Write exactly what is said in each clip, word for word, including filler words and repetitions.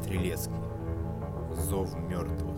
Стрелецкий. Зов мертвых.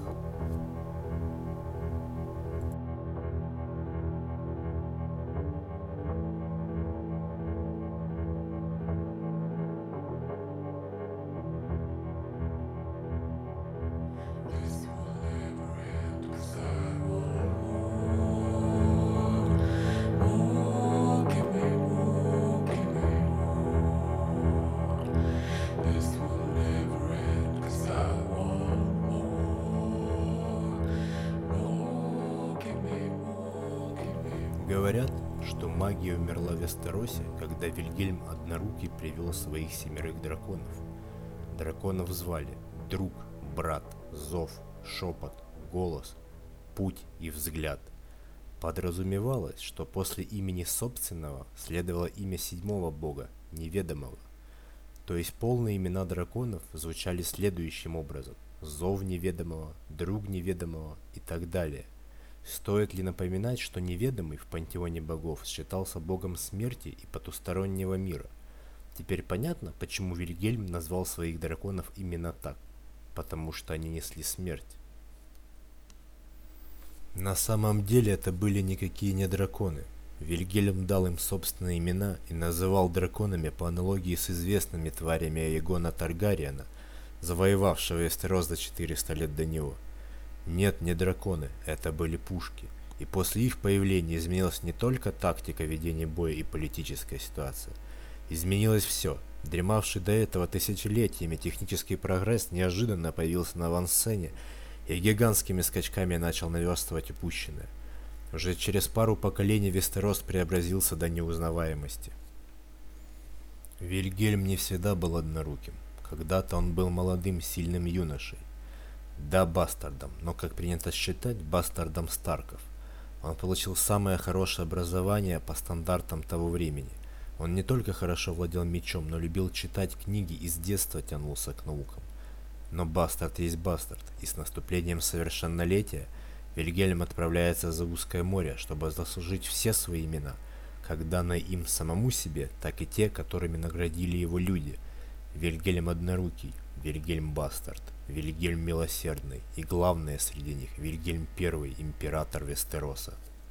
Говорят, что магия умерла в Вестеросе, когда Вильгельм Однорукий привел своих семерых драконов. Драконов звали Друг, Брат, Зов, Шепот, Голос, Путь и Взгляд. Подразумевалось, что после имени собственного следовало имя седьмого бога, неведомого. То есть полные имена драконов звучали следующим образом: Зов неведомого, Друг неведомого и так далее. Стоит ли напоминать, что неведомый в пантеоне богов считался богом смерти и потустороннего мира? Теперь понятно, почему Вильгельм назвал своих драконов именно так. Потому что они несли смерть. На самом деле это были никакие не драконы. Вильгельм дал им собственные имена и называл драконами по аналогии с известными тварями Аегона Таргариена, завоевавшего Вестерос за четыреста лет до него. Нет, не драконы, это были пушки. И после их появления изменилась не только тактика ведения боя и политическая ситуация. Изменилось все. Дремавший до этого тысячелетиями технический прогресс неожиданно появился на авансцене и гигантскими скачками начал наверстывать упущенное. Уже через пару поколений Вестерос преобразился до неузнаваемости. Вильгельм не всегда был одноруким. Когда-то он был молодым, сильным юношей. Да, бастардом, но, как принято считать, бастардом Старков. Он получил самое хорошее образование по стандартам того времени. Он не только хорошо владел мечом, но любил читать книги и с детства тянулся к наукам. Но бастард есть бастард, и с наступлением совершеннолетия Вильгельм отправляется за узкое море, чтобы заслужить все свои имена, как данные им самому себе, так и те, которыми наградили его люди. Вильгельм Однорукий, Вильгельм Бастард, Вильгельм Милосердный и, главное среди них, Вильгельм Первый, император Вестероса.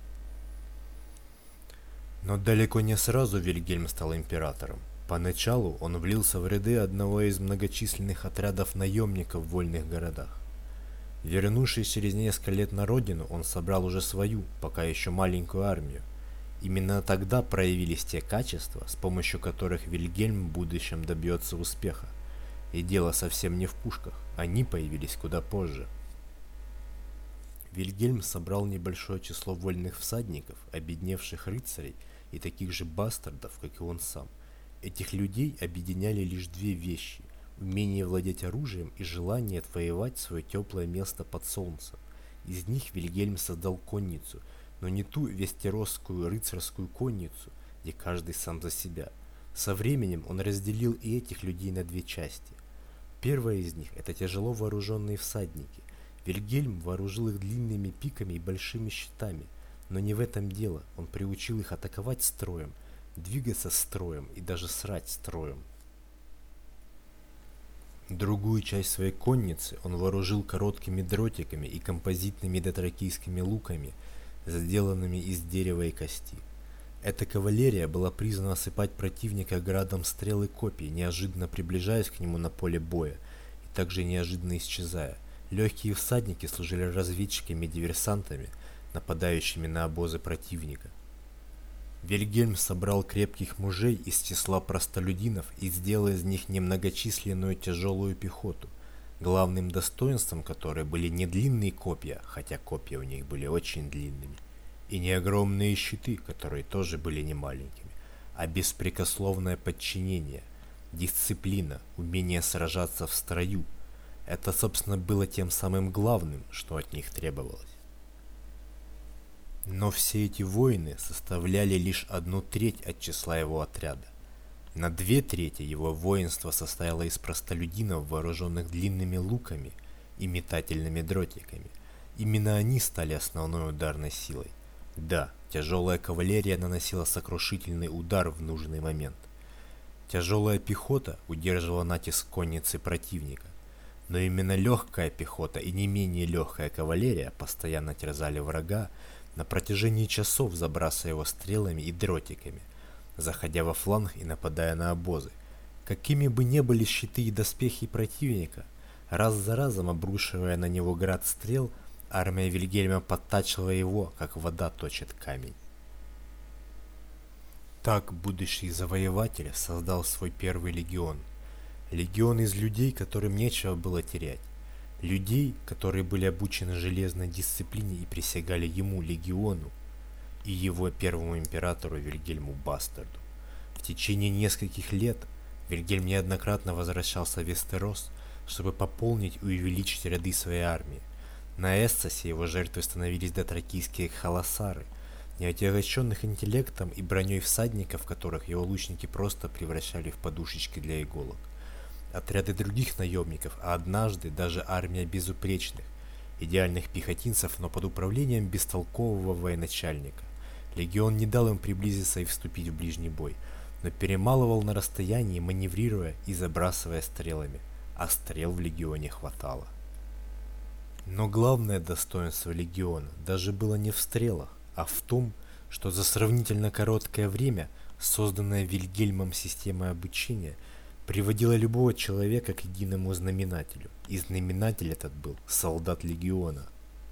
Но далеко не сразу Вильгельм стал императором. Поначалу он влился в ряды одного из многочисленных отрядов наемников в вольных городах. Вернувшись через несколько лет на родину, он собрал уже свою, пока еще маленькую армию. Именно тогда проявились те качества, с помощью которых Вильгельм в будущем добьется успеха. И дело совсем не в пушках, они появились куда позже. Вильгельм собрал небольшое число вольных всадников, обедневших рыцарей и таких же бастардов, как и он сам. Этих людей объединяли лишь две вещи: умение владеть оружием и желание отвоевать свое теплое место под солнцем. Из них Вильгельм создал конницу, но не ту вестеросскую рыцарскую конницу, где каждый сам за себя. Со временем он разделил и этих людей на две части. Первая из них – это тяжело вооруженные всадники. Вильгельм вооружил их длинными пиками и большими щитами, но не в этом дело, он приучил их атаковать строем, двигаться строем и даже срать строем. Другую часть своей конницы он вооружил короткими дротиками и композитными дотракийскими луками, сделанными из дерева и кости. Эта кавалерия была призвана осыпать противника градом стрел и копий, неожиданно приближаясь к нему на поле боя и также неожиданно исчезая. Легкие всадники служили разведчиками и диверсантами, нападающими на обозы противника. Вильгельм собрал крепких мужей из числа простолюдинов и сделал из них немногочисленную тяжелую пехоту, главным достоинством которой были не длинные копья, хотя копья у них были очень длинными, и не огромные щиты, которые тоже были не маленькими, а беспрекословное подчинение, дисциплина, умение сражаться в строю. Это, собственно, было тем самым главным, что от них требовалось. Но все эти воины составляли лишь одну треть от числа его отряда. На две трети его воинство состояло из простолюдинов, вооруженных длинными луками и метательными дротиками. Именно они стали основной ударной силой. Да, тяжелая кавалерия наносила сокрушительный удар в нужный момент. Тяжелая пехота удерживала натиск конницы противника. Но именно легкая пехота и не менее легкая кавалерия постоянно терзали врага на протяжении часов, забрасывая его стрелами и дротиками, заходя во фланг и нападая на обозы. Какими бы ни были щиты и доспехи противника, раз за разом обрушивая на него град стрел, армия Вильгельма подтачивала его, как вода точит камень. Так будущий завоеватель создал свой первый легион. Легион из людей, которым нечего было терять. Людей, которые были обучены железной дисциплине и присягали ему, легиону, и его первому императору Вильгельму Бастарду. В течение нескольких лет Вильгельм неоднократно возвращался в Вестерос, чтобы пополнить и увеличить ряды своей армии. На Эссосе его жертвой становились дотракийские халасары, неотягощенных интеллектом и броней всадников, которых его лучники просто превращали в подушечки для иголок. Отряды других наемников, а однажды даже армия безупречных, идеальных пехотинцев, но под управлением бестолкового военачальника. Легион не дал им приблизиться и вступить в ближний бой, но перемалывал на расстоянии, маневрируя и забрасывая стрелами, а стрел в легионе хватало. Но главное достоинство легиона даже было не в стрелах, а в том, что за сравнительно короткое время созданная Вильгельмом система обучения приводила любого человека к единому знаменателю, и знаменатель этот был солдат легиона.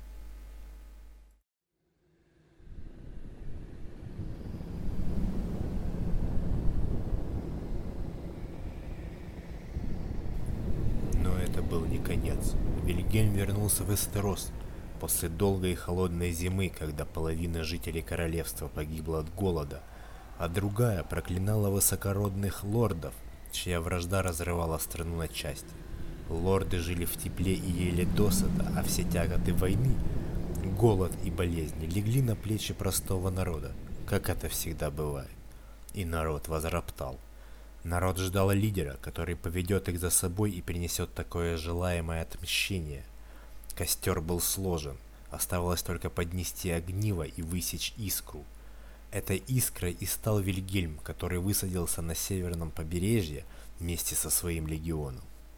Но это был не конец. Вильгельм вернулся в Эстерос после долгой и холодной зимы, когда половина жителей королевства погибла от голода, а другая проклинала высокородных лордов, чья вражда разрывала страну на части. Лорды жили в тепле и ели досыта, а все тяготы войны, голод и болезни легли на плечи простого народа, как это всегда бывает. И народ возроптал. Народ ждал лидера, который поведет их за собой и принесет такое желаемое отмщение. Костер был сложен, оставалось только поднести огниво и высечь искру. Этой искрой и стал Вильгельм, который высадился на северном побережье вместе со своим легионом.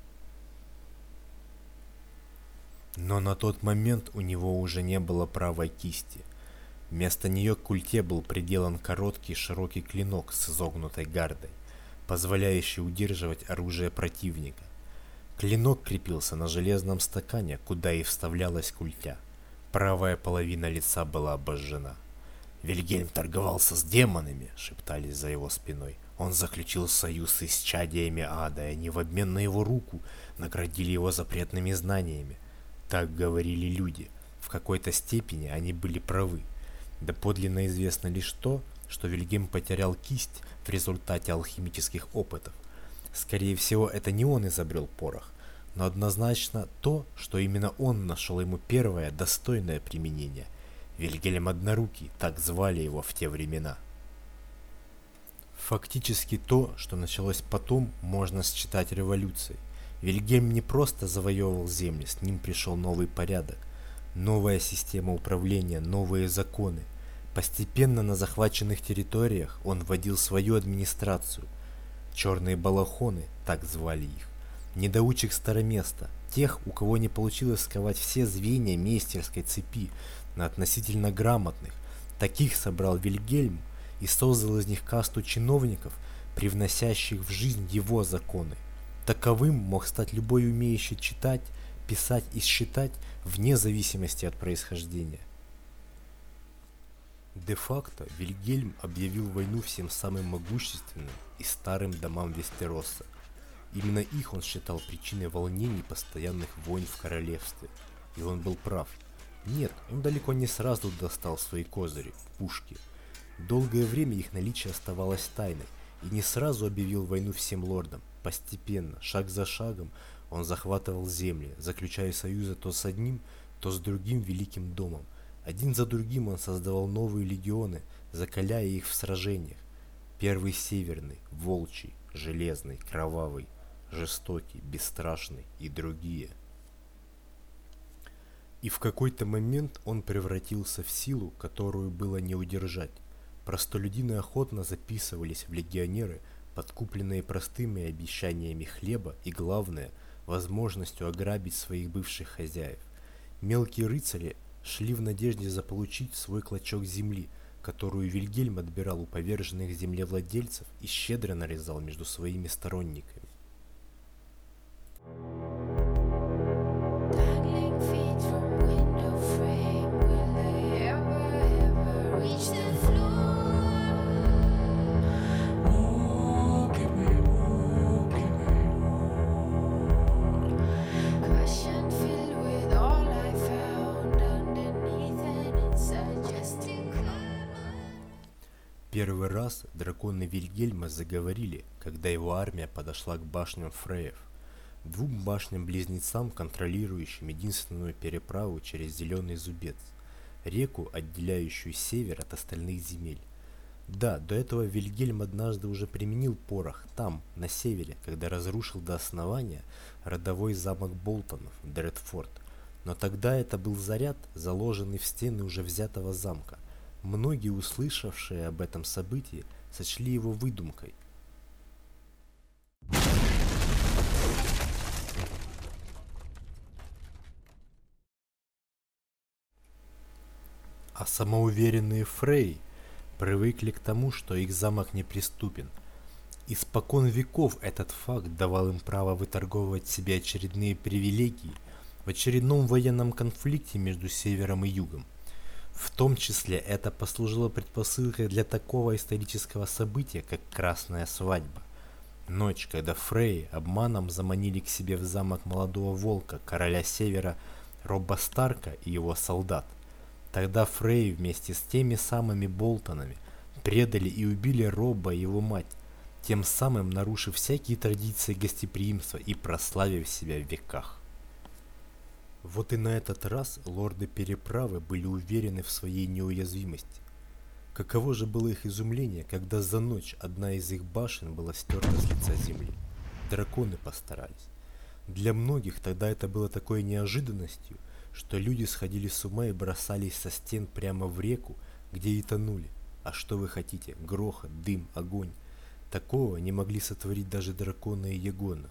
Но на тот момент у него уже не было правой кисти. Вместо нее к культе был приделан короткий широкий клинок с изогнутой гардой, позволяющий удерживать оружие противника. Клинок крепился на железном стакане, куда и вставлялась культя. Правая половина лица была обожжена. «Вильгельм торговался с демонами», — шептались за его спиной. «Он заключил союз с исчадиями ада, и они в обмен на его руку наградили его запретными знаниями». Так говорили люди. В какой-то степени они были правы. Доподлинно известно лишь то, что Вильгельм потерял кисть в результате алхимических опытов. Скорее всего, это не он изобрел порох, но однозначно то, что именно он нашел ему первое достойное применение. Вильгельм Однорукий, так звали его в те времена. Фактически то, что началось потом, можно считать революцией. Вильгельм не просто завоевывал земли, с ним пришел новый порядок, новая система управления, новые законы. Постепенно на захваченных территориях он вводил свою администрацию. Черные балахоны, так звали их, недоучек староместа, тех, у кого не получилось сковать все звенья мейстерской цепи на относительно грамотных. Таких собрал Вильгельм и создал из них касту чиновников, привносящих в жизнь его законы. Таковым мог стать любой умеющий читать, писать и считать вне зависимости от происхождения. Де-факто Вильгельм объявил войну всем самым могущественным и старым домам Вестероса. Именно их он считал причиной волнений и постоянных войн в королевстве. И он был прав. Нет, он далеко не сразу достал свои козыри, пушки. Долгое время их наличие оставалось тайной, и не сразу объявил войну всем лордам. Постепенно, шаг за шагом, он захватывал земли, заключая союзы то с одним, то с другим великим домом. Один за другим он создавал новые легионы, закаляя их в сражениях. Первый северный, волчий, железный, кровавый, жестокий, бесстрашный и другие. И в какой-то момент он превратился в силу, которую было не удержать. Простолюдины охотно записывались в легионеры, подкупленные простыми обещаниями хлеба и, главное, возможностью ограбить своих бывших хозяев. Мелкие рыцари шли в надежде заполучить свой клочок земли, которую Вильгельм отбирал у поверженных землевладельцев и щедро нарезал между своими сторонниками. Первый раз драконы Вильгельма заговорили, когда его армия подошла к башням Фреев, двум башням-близнецам, контролирующим единственную переправу через Зеленый Зубец, реку, отделяющую север от остальных земель. Да, до этого Вильгельм однажды уже применил порох там, на севере, когда разрушил до основания родовой замок Болтонов, Дредфорд, но тогда это был заряд, заложенный в стены уже взятого замка. Многие, услышавшие об этом событии, сочли его выдумкой. А самоуверенные Фрей привыкли к тому, что их замок неприступен. Испокон веков этот факт давал им право выторговывать себе очередные привилегии в очередном военном конфликте между севером и югом. В том числе это послужило предпосылкой для такого исторического события, как Красная Свадьба. Ночь, когда Фрей обманом заманили к себе в замок молодого волка, короля Севера Робба Старка и его солдат. Тогда Фрей вместе с теми самыми Болтонами предали и убили Робба и его мать, тем самым нарушив всякие традиции гостеприимства и прославив себя в веках. Вот и на этот раз лорды переправы были уверены в своей неуязвимости. Каково же было их изумление, когда за ночь одна из их башен была стерта с лица земли. Драконы постарались. Для многих тогда это было такой неожиданностью, что люди сходили с ума и бросались со стен прямо в реку, где и тонули. А что вы хотите? Грохот, дым, огонь. Такого не могли сотворить даже драконы и Ягона.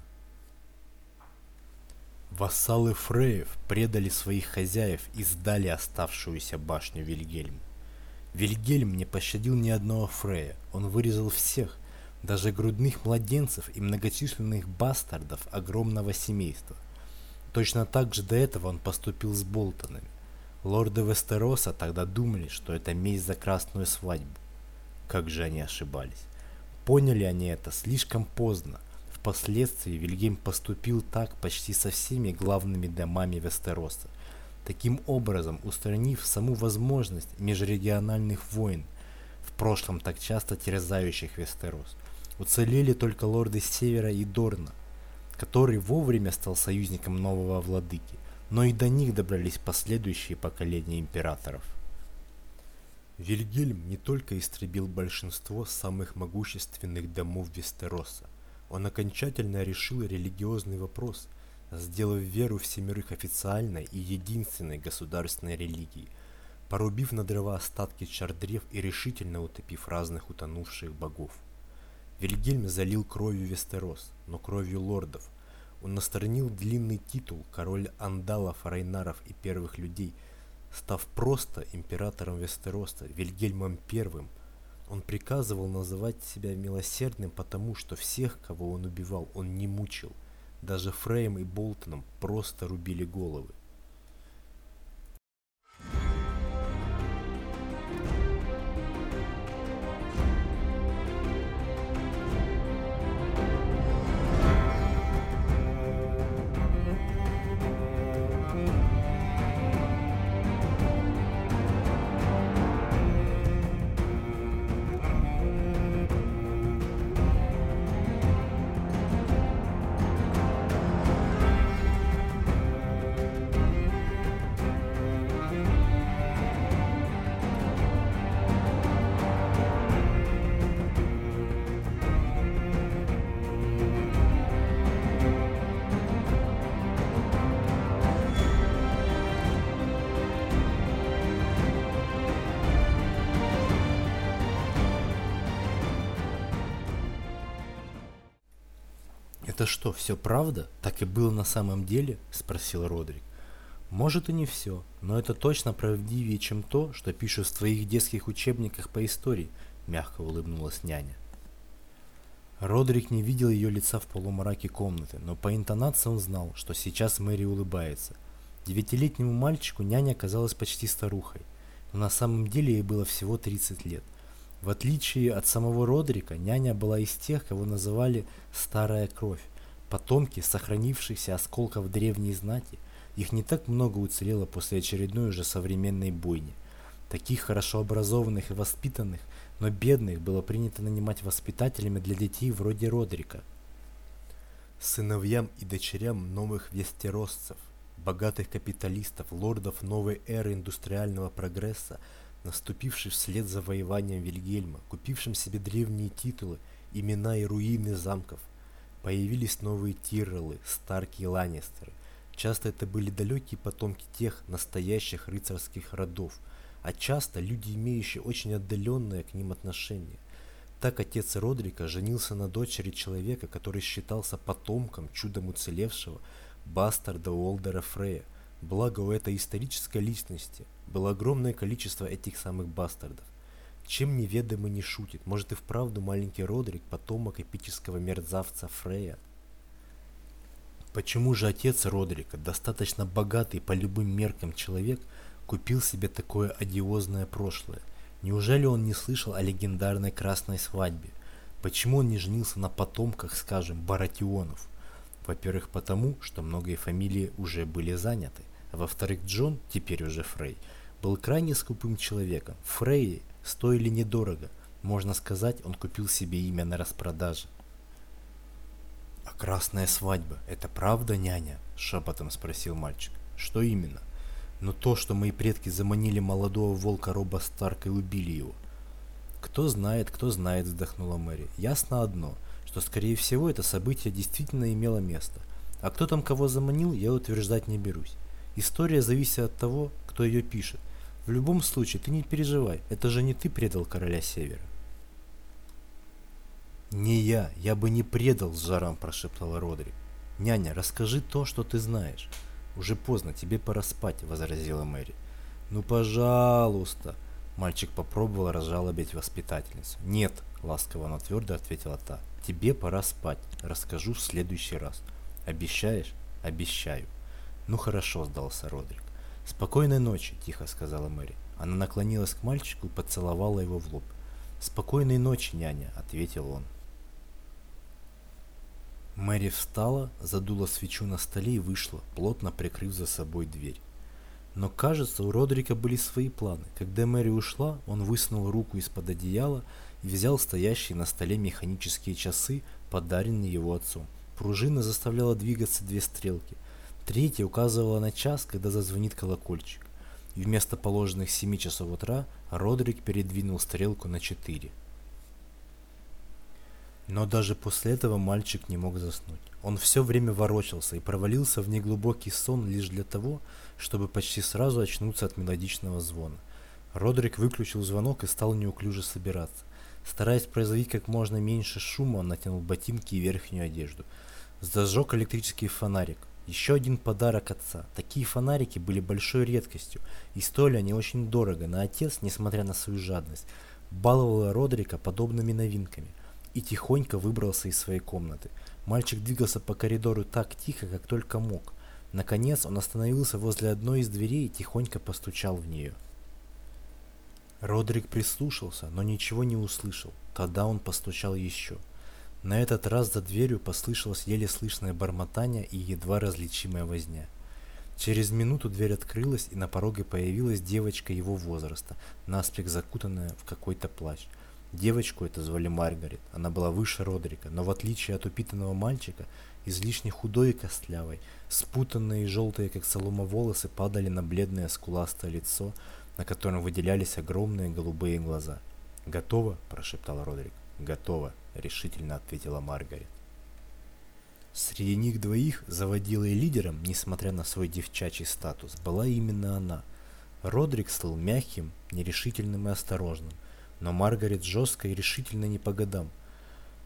Вассалы Фреев предали своих хозяев и сдали оставшуюся башню Вильгельму. Вильгельм не пощадил ни одного Фрея, он вырезал всех, даже грудных младенцев и многочисленных бастардов огромного семейства. Точно так же до этого он поступил с Болтонами. Лорды Вестероса тогда думали, что это месть за Красную Свадьбу. Как же они ошибались. Поняли они это слишком поздно. Впоследствии Вильгельм поступил так почти со всеми главными домами Вестероса, таким образом устранив саму возможность межрегиональных войн, в прошлом так часто терзающих Вестерос. Уцелели только лорды Севера и Дорна, который вовремя стал союзником нового владыки, но и до них добрались последующие поколения императоров. Вильгельм не только истребил большинство самых могущественных домов Вестероса, он окончательно решил религиозный вопрос, сделав веру в семерых официальной и единственной государственной религией, порубив на дрова остатки чардрев и решительно утопив разных утонувших богов. Вильгельм залил кровью Вестерос, но кровью лордов. Он насторонил длинный титул король Андалов, Райнаров и первых людей, став просто императором Вестероса, Вильгельмом Первым. Он приказывал называть себя милосердным, потому что всех, кого он убивал, он не мучил. Даже Фреем и Болтоном просто рубили головы. «Это что, все правда? Так и было на самом деле?» – спросил Родрик. «Может и не все, но это точно правдивее, чем то, что пишут в твоих детских учебниках по истории», – мягко улыбнулась няня. Родрик не видел ее лица в полумраке комнаты, но по интонации он знал, что сейчас Мэри улыбается. Девятилетнему мальчику няня казалась почти старухой, но на самом деле ей было всего тридцать лет. В отличие от самого Родрика, няня была из тех, кого называли «старая кровь», потомки сохранившихся осколков древней знати. Их не так много уцелело после очередной уже современной бойни. Таких хорошо образованных и воспитанных, но бедных было принято нанимать воспитателями для детей вроде Родрика. Сыновьям и дочерям новых вестеросцев, богатых капиталистов, лордов новой эры индустриального прогресса, наступивших вслед за завоеванием Вильгельма, купившим себе древние титулы, имена и руины замков, появились новые Тирреллы, Старки и Ланнистеры. Часто это были далекие потомки тех настоящих рыцарских родов, а часто люди, имеющие очень отдаленное к ним отношение. Так отец Родрика женился на дочери человека, который считался потомком, чудом уцелевшего, бастарда Уолдера Фрея. Благо у этой исторической личности было огромное количество этих самых бастардов. Чем неведомый не шутит, может и вправду маленький Родрик потомок эпического мерзавца Фрея? Почему же отец Родрика, достаточно богатый по любым меркам человек, купил себе такое одиозное прошлое? Неужели он не слышал о легендарной красной свадьбе? Почему он не женился на потомках, скажем, Баратионов? Во-первых, потому, что многие фамилии уже были заняты. А во-вторых, Джон, теперь уже Фрей, был крайне скупым человеком. Фреи стоили недорого. Можно сказать, он купил себе имя на распродаже. «А красная свадьба, это правда, няня?» – шепотом спросил мальчик. «Что именно?» «Ну то, что мои предки заманили молодого волка Роба Старка и убили его». «Кто знает, кто знает», – вздохнула Мэри. «Ясно одно, что скорее всего это событие действительно имело место. А кто там кого заманил, я утверждать не берусь. История зависит от того, кто ее пишет. В любом случае, ты не переживай, это же не ты предал короля Севера». «Не я, я бы не предал», — с жаром прошептала Родрик. «Няня, расскажи то, что ты знаешь». «Уже поздно, тебе пора спать», — возразила Мэри. «Ну, пожалуйста», — мальчик попробовал разжалобить воспитательницу. «Нет», — ласково, но твердо ответила та. «Тебе пора спать, расскажу в следующий раз». «Обещаешь?» «Обещаю». «Ну хорошо», — сдался Родрик. «Спокойной ночи», — тихо сказала Мэри. Она наклонилась к мальчику и поцеловала его в лоб. «Спокойной ночи, няня», — ответил он. Мэри встала, задула свечу на столе и вышла, плотно прикрыв за собой дверь. Но, кажется, у Родрика были свои планы. Когда Мэри ушла, он высунул руку из-под одеяла и взял стоящие на столе механические часы, подаренные его отцом. Пружина заставляла двигаться две стрелки. Третья указывала на час, когда зазвонит колокольчик. И вместо положенных семи часов утра Родрик передвинул стрелку на четыре. Но даже после этого мальчик не мог заснуть. Он все время ворочался и провалился в неглубокий сон лишь для того, чтобы почти сразу очнуться от мелодичного звона. Родрик выключил звонок и стал неуклюже собираться. Стараясь производить как можно меньше шума, он натянул ботинки и верхнюю одежду. Зажег электрический фонарик. Еще один подарок отца. Такие фонарики были большой редкостью, и стоили они очень дорого, но отец, несмотря на свою жадность, баловал Родрика подобными новинками и тихонько выбрался из своей комнаты. Мальчик двигался по коридору так тихо, как только мог. Наконец он остановился возле одной из дверей и тихонько постучал в нее. Родрик прислушался, но ничего не услышал. Тогда он постучал еще. На этот раз за дверью послышалось еле слышное бормотание и едва различимая возня. Через минуту дверь открылась, и на пороге появилась девочка его возраста, наспех закутанная в какой-то плащ. Девочку эту звали Маргарет. Она была выше Родрика, но в отличие от упитанного мальчика, излишне худой и костлявой, спутанные и желтые, как солома, волосы падали на бледное скуластое лицо, на котором выделялись огромные голубые глаза. «Готово?» – прошептал Родрик. «Готово», – решительно ответила Маргарет. Среди них двоих заводилой и лидером, несмотря на свой девчачий статус, была именно она. Родрик стал мягким, нерешительным и осторожным, но Маргарет жестко и решительно не по годам.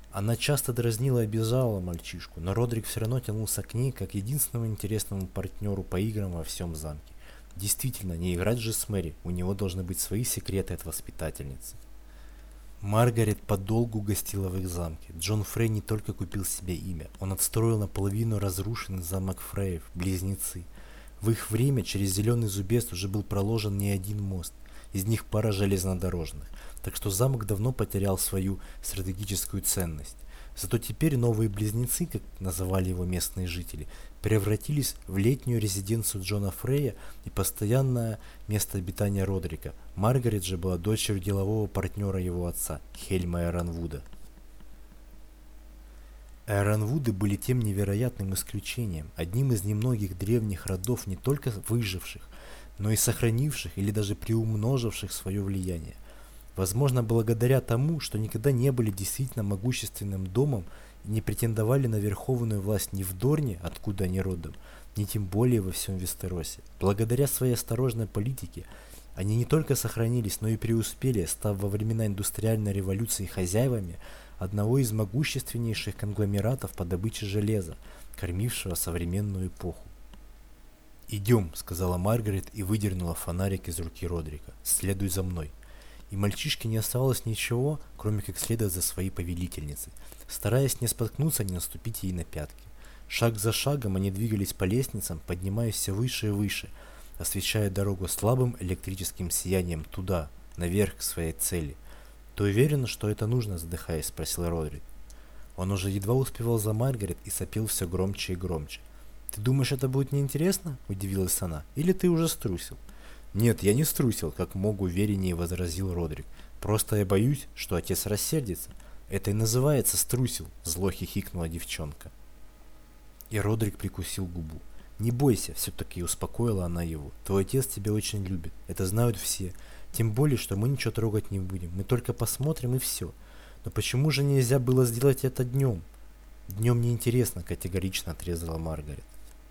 Она часто дразнила и обижала мальчишку, но Родрик все равно тянулся к ней как единственному интересному партнеру по играм во всем замке. Действительно, не играть же с Мэри, у него должны быть свои секреты от воспитательницы. Маргарет подолгу гостила в их замке. Джон Фрей не только купил себе имя, он отстроил наполовину разрушенный замок Фреев, близнецы. В их время через Зеленый Зубец уже был проложен не один мост, из них пара железнодорожных, так что замок давно потерял свою стратегическую ценность. Зато теперь новые близнецы, как называли его местные жители, превратились в летнюю резиденцию Джона Фрея и постоянное место обитания Родрика. Маргарет же была дочерью делового партнера его отца, Хельма Эронвуда. Эронвуды были тем невероятным исключением, одним из немногих древних родов не только выживших, но и сохранивших или даже приумноживших свое влияние. Возможно, благодаря тому, что никогда не были действительно могущественным домом и не претендовали на верховную власть ни в Дорне, откуда они родом, ни тем более во всем Вестеросе. Благодаря своей осторожной политике они не только сохранились, но и преуспели, став во времена индустриальной революции хозяевами одного из могущественнейших конгломератов по добыче железа, кормившего современную эпоху. «Идем», — сказала Маргарет и выдернула фонарик из руки Родрика. «Следуй за мной». И мальчишке не оставалось ничего, кроме как следовать за своей повелительницей, стараясь не споткнуться, не наступить ей на пятки. Шаг за шагом они двигались по лестницам, поднимаясь все выше и выше, освещая дорогу слабым электрическим сиянием туда, наверх к своей цели. «Ты уверена, что это нужно?» — задыхаясь, спросил Родрик. Он уже едва успевал за Маргарет и сопел все громче и громче. «Ты думаешь, это будет неинтересно?» — удивилась она. «Или ты уже струсил?» «Нет, я не струсил», — как мог увереннее возразил Родрик. «Просто я боюсь, что отец рассердится. Это и называется струсил», — зло хихикнула девчонка. И Родрик прикусил губу. «Не бойся», — все-таки успокоила она его. «Твой отец тебя очень любит. Это знают все. Тем более, что мы ничего трогать не будем. Мы только посмотрим и все. Но почему же нельзя было сделать это днем?» «Днем неинтересно», — категорично отрезала Маргарет.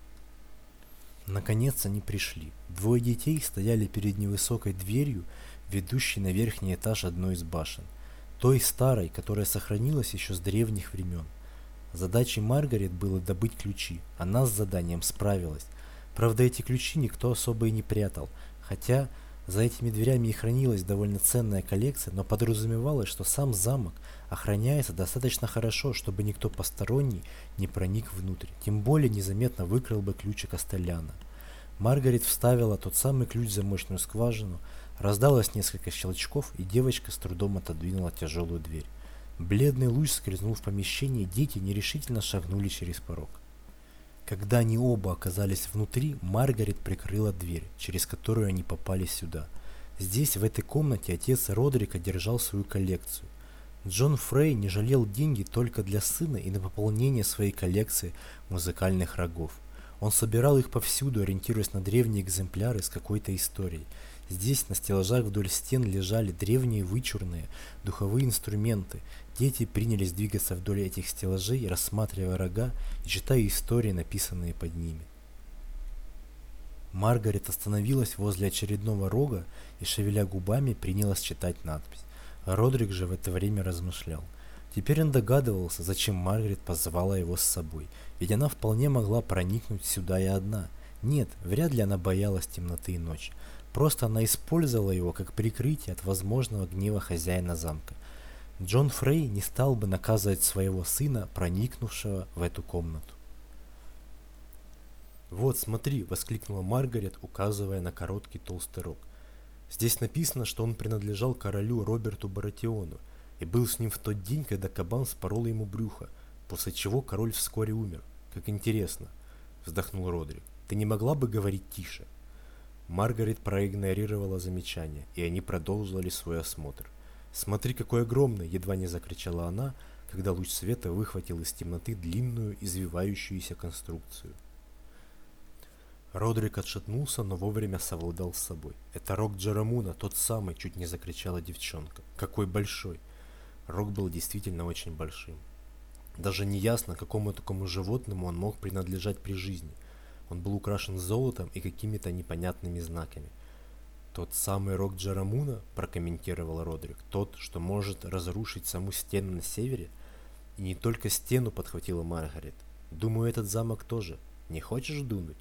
Наконец они пришли. Двое детей стояли перед невысокой дверью, ведущей на верхний этаж одной из башен. Той старой, которая сохранилась еще с древних времен. Задачей Маргарет было добыть ключи. Она с заданием справилась. Правда, эти ключи никто особо и не прятал, хотя за этими дверями и хранилась довольно ценная коллекция, но подразумевалось, что сам замок охраняется достаточно хорошо, чтобы никто посторонний не проник внутрь, тем более незаметно выкрал бы ключик Костеляна. Маргарет вставила тот самый ключ в замочную скважину, раздалось несколько щелчков, и девочка с трудом отодвинула тяжелую дверь. Бледный луч скользнул в помещение, и дети нерешительно шагнули через порог. Когда они оба оказались внутри, Маргарет прикрыла дверь, через которую они попали сюда. Здесь, в этой комнате, отец Родрика держал свою коллекцию. Джон Фрей не жалел деньги только для сына и на пополнение своей коллекции музыкальных рогов. Он собирал их повсюду, ориентируясь на древние экземпляры с какой-то историей. Здесь на стеллажах вдоль стен лежали древние вычурные духовые инструменты. Дети принялись двигаться вдоль этих стеллажей, рассматривая рога и читая истории, написанные под ними. Маргарет остановилась возле очередного рога и, шевеля губами, принялась читать надпись. Родрик же в это время размышлял. Теперь он догадывался, зачем Маргарет позвала его с собой, ведь она вполне могла проникнуть сюда и одна. Нет, вряд ли она боялась темноты и ночи. Просто она использовала его как прикрытие от возможного гнева хозяина замка. Джон Фрей не стал бы наказывать своего сына, проникнувшего в эту комнату. «Вот, смотри!» — воскликнула Маргарет, указывая на короткий толстый рог. «Здесь написано, что он принадлежал королю Роберту Баратиону и был с ним в тот день, когда кабан спорол ему брюхо, после чего король вскоре умер. Как интересно!» — вздохнул Родрик. «Ты не могла бы говорить тише?» Маргарет проигнорировала замечание, и они продолжили свой осмотр. «Смотри, какой огромный!» — едва не закричала она, когда луч света выхватил из темноты длинную извивающуюся конструкцию. Родрик отшатнулся, но вовремя совладал с собой. «Это рог Джарамуна, тот самый!» — чуть не закричала девчонка. «Какой большой!» Рог был действительно очень большим. Даже не ясно, какому такому животному он мог принадлежать при жизни. Он был украшен золотом и какими-то непонятными знаками. «Тот самый рог Джарамуна?» – прокомментировал Родрик. «Тот, что может разрушить саму стену на севере?» И не только стену, подхватила Маргарет. Думаю, этот замок тоже. Не хочешь дунуть?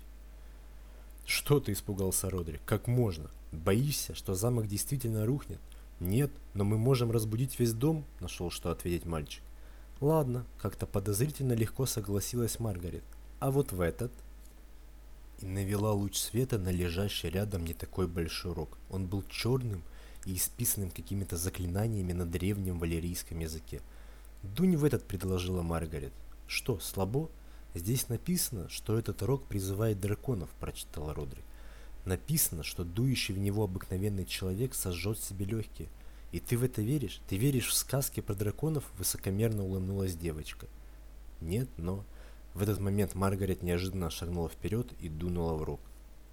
Что ты, испугался Родрик? Как можно? Боишься, что замок действительно рухнет? Нет, но мы можем разбудить весь дом, нашел что ответить мальчик. Ладно, как-то подозрительно легко согласилась Маргарет. А вот в этот... И навела луч света на лежащий рядом не такой большой рог. Он был черным и исписанным какими-то заклинаниями на древнем валерийском языке. «Дунь в этот», — предложила Маргарет. «Что, слабо?» «Здесь написано, что этот рог призывает драконов», — прочитал Родрик. «Написано, что дующий в него обыкновенный человек сожжет себе легкие. И ты в это веришь? Ты веришь в сказки про драконов?» — высокомерно улыбнулась девочка. «Нет, но...» В этот момент Маргарет неожиданно шагнула вперед и дунула в рог.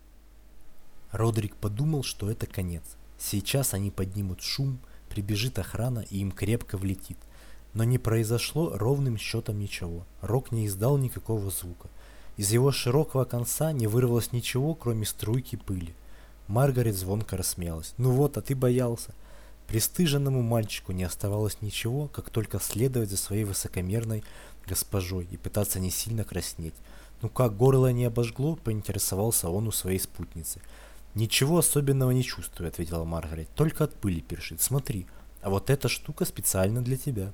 Родрик подумал, что это конец. Сейчас они поднимут шум, прибежит охрана и им крепко влетит. Но не произошло ровным счетом ничего. Рог не издал никакого звука. Из его широкого конца не вырвалось ничего, кроме струйки пыли. Маргарет звонко рассмеялась. «Ну вот, а ты боялся». Пристыженному мальчику не оставалось ничего, как только следовать за своей высокомерной госпожой и пытаться не сильно краснеть. «Ну как, горло не обожгло?» — поинтересовался он у своей спутницы. «Ничего особенного не чувствую», — ответила Маргарет. «Только от пыли першит. Смотри, а вот эта штука специально для тебя».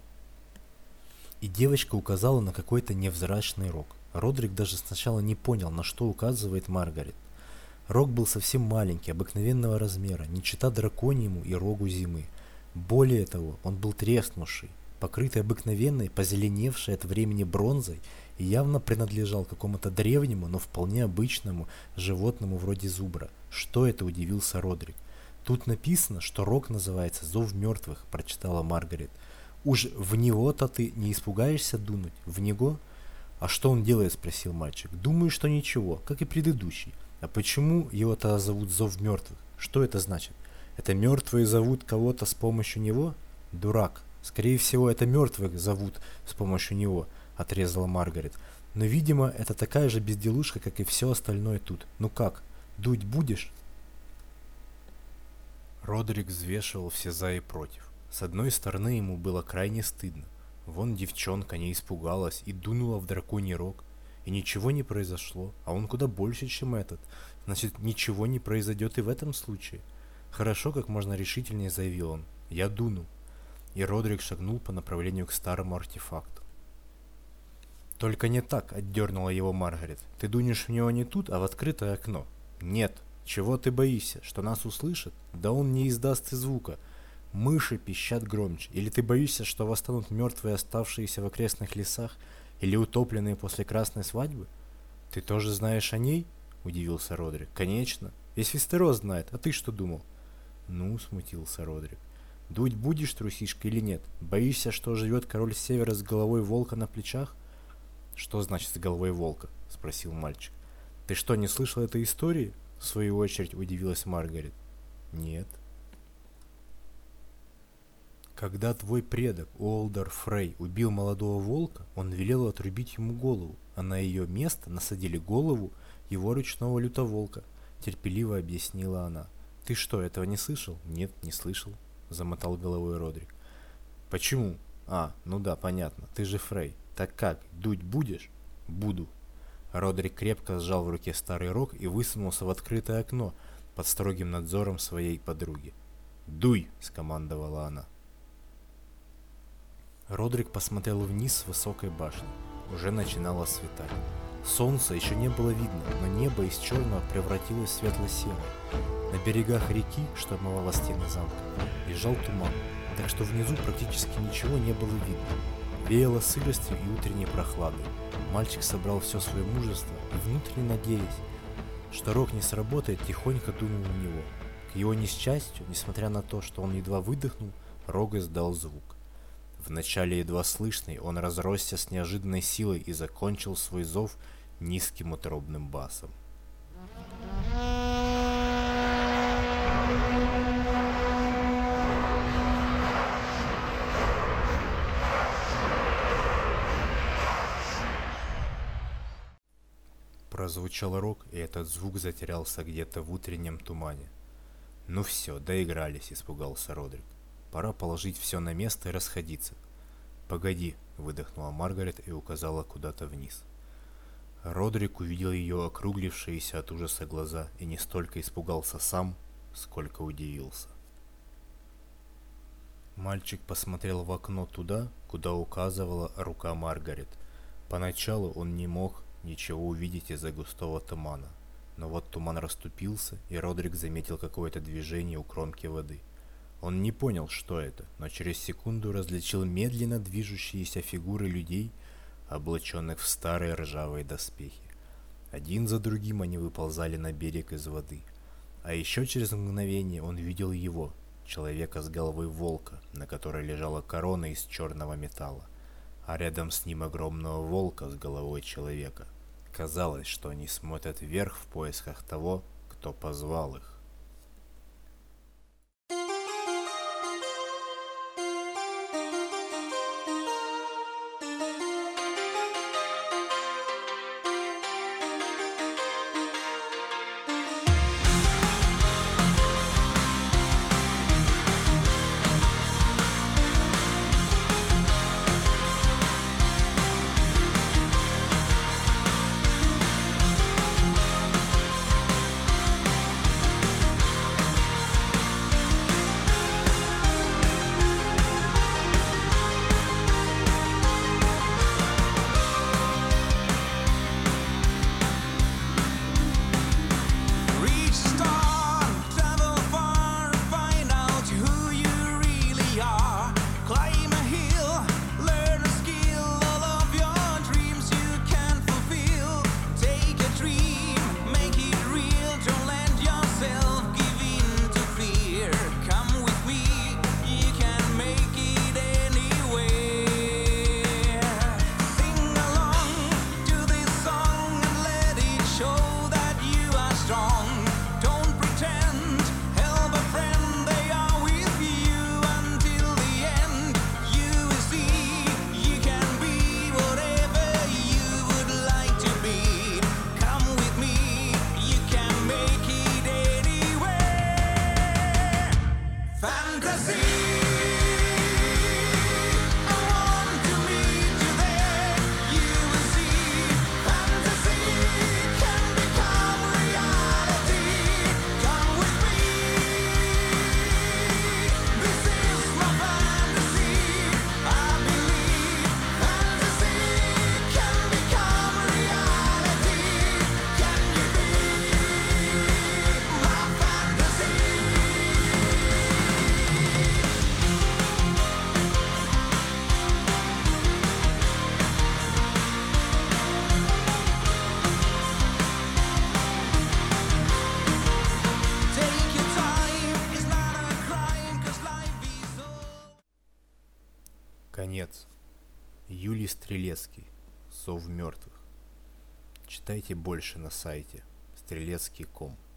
И девочка указала на какой-то невзрачный рог. Родрик даже сначала не понял, на что указывает Маргарет. Рог был совсем маленький, обыкновенного размера, не чета драконьему и рогу зимы. Более того, он был треснувший, покрытый обыкновенной, позеленевшей от времени бронзой, и явно принадлежал какому-то древнему, но вполне обычному животному вроде зубра. Что это, удивился Родрик. «Тут написано, что рог называется «Зов мертвых», — прочитала Маргарет. «Уж в него-то ты не испугаешься дунуть? В него?» «А что он делает?» — спросил мальчик. «Думаю, что ничего, как и предыдущий. А почему его-то зовут Зов мертвых? Что это значит? Это мертвые зовут кого-то с помощью него? Дурак. Скорее всего, это мертвых зовут с помощью него», — отрезала Маргарет. «Но, видимо, это такая же безделушка, как и все остальное тут. Ну как, дуть будешь?» Родрик взвешивал все за и против. С одной стороны, ему было крайне стыдно. Вон девчонка не испугалась и дунула в драконий рог. И ничего не произошло, а он куда больше, чем этот. Значит, ничего не произойдет и в этом случае. «Хорошо», — как можно решительнее заявил он. «Я дуну». И Родрик шагнул по направлению к старому артефакту. «Только не так», — отдернула его Маргарет. «Ты дунешь в него не тут, а в открытое окно». «Нет. Чего ты боишься? Что нас услышат? Да он не издаст и звука. Мыши пищат громче. Или ты боишься, что восстанут мертвые, оставшиеся в окрестных лесах? Или утопленные после красной свадьбы?» «Ты тоже знаешь о ней?» — удивился Родрик. «Конечно. Весь Вестерос знает. А ты что думал?» «Ну», — смутился Родрик. «Дуть будешь, трусишка, или нет? Боишься, что живет король Севера с головой волка на плечах?» «Что значит с головой волка?» — спросил мальчик. «Ты что, не слышал этой истории?» — в свою очередь удивилась Маргарет. «Нет». «Когда твой предок Уолдер Фрей убил молодого волка, он велел отрубить ему голову, а на ее место насадили голову его ручного лютоволка», — терпеливо объяснила она. «Ты что, этого не слышал?» «Нет, не слышал», — замотал головой Родрик. «Почему? А, ну да, понятно, ты же Фрей. Так как, дуть будешь?» «Буду». Родрик крепко сжал в руке старый рог и высунулся в открытое окно под строгим надзором своей подруги. «Дуй!» — скомандовала она. Родрик посмотрел вниз с высокой башни. Уже начинало светать. Солнца еще не было видно, но небо из черного превратилось в светло-серое. На берегах реки, что омывала стены замка, лежал туман, так что внизу практически ничего не было видно. Веяло сыростью и утренней прохладой. Мальчик собрал все свое мужество и, внутренне надеясь, что рог не сработает, тихонько дунул в него. К его несчастью, несмотря на то, что он едва выдохнул, рог издал звук. Вначале едва слышный, он разросся с неожиданной силой и закончил свой зов низким утробным басом. Прозвучал рог, и этот звук затерялся где-то в утреннем тумане. «Ну все, доигрались», — испугался Родрик. «Пора положить все на место и расходиться». «Погоди», — выдохнула Маргарет и указала куда-то вниз. Родрик увидел ее округлившиеся от ужаса глаза и не столько испугался сам, сколько удивился. Мальчик посмотрел в окно туда, куда указывала рука Маргарет. Поначалу он не мог ничего увидеть из-за густого тумана, но вот туман расступился, и Родрик заметил какое-то движение у кромки воды. Он не понял, что это, но через секунду различил медленно движущиеся фигуры людей, облаченных в старые ржавые доспехи. Один за другим они выползали на берег из воды. А еще через мгновение он видел его, человека с головой волка, на которой лежала корона из черного металла, а рядом с ним огромного волка с головой человека. Казалось, что они смотрят вверх в поисках того, кто позвал их. Конец. Юлий Стрелецкий. Зов мертвых. Читайте больше на сайте стрелецкий точка ком.